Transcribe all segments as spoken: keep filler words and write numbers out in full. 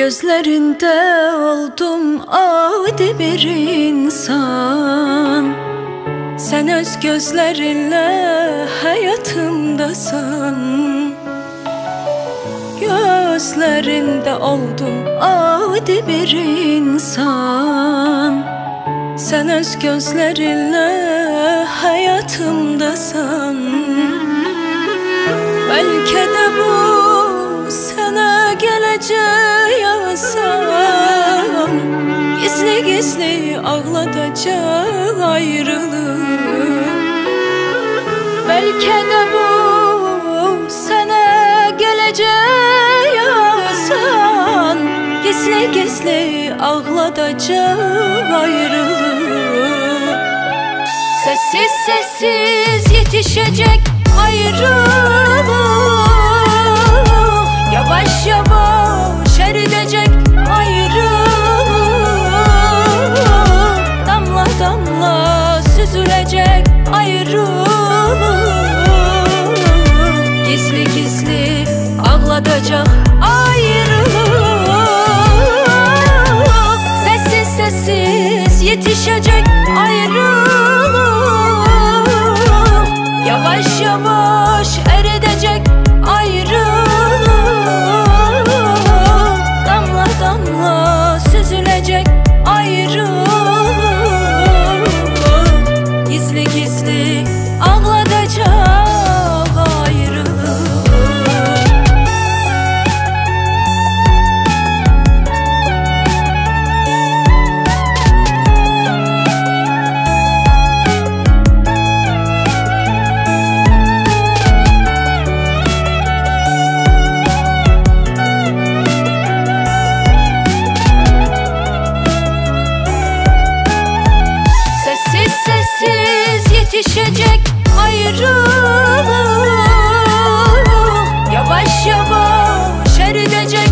Gözlerinde oldum adi bir insan. Sen öz gözlerinle hayatımdasın. Gözlerinde oldum adi bir insan. Sen öz gözlerinle hayatımdasın. Belki de bu sana geleceği yazsam, gizli gizli ağlatacak ayrılık. Belki de bu sana geleceği yazsam, gizli gizli ağlatacak ayrılık. Sessiz sessiz yetişecek ayrılık. Yavaş yavaş eridecek ayrılık. Damla damla süzülecek ayrılık. Gizli gizli ağlatacak ayrılık. Sessiz sessiz yetişecek ayrılık. Yavaş yavaş eridecek ayrılık. Damla damla süzülecek ayrılık. Gizli gizli ağlatacak ayrılık. Sessiz yetişecek ayrılık. Yavaş yavaş eridecek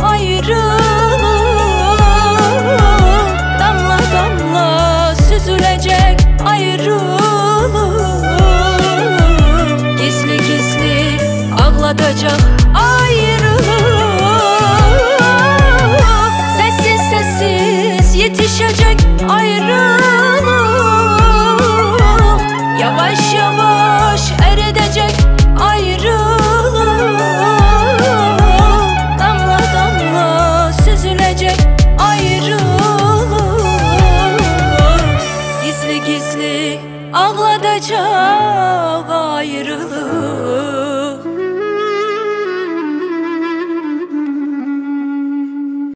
ayrılık. Damla damla süzülecek ayrılık. Gizli gizli ağlatacak ayrılık. Sessiz sessiz yetişecek ayrılık. Yavaş yavaş eridecek ayrılık. Damla damla süzülecek ayrılık. Gizli gizli ağlatacak ayrılık.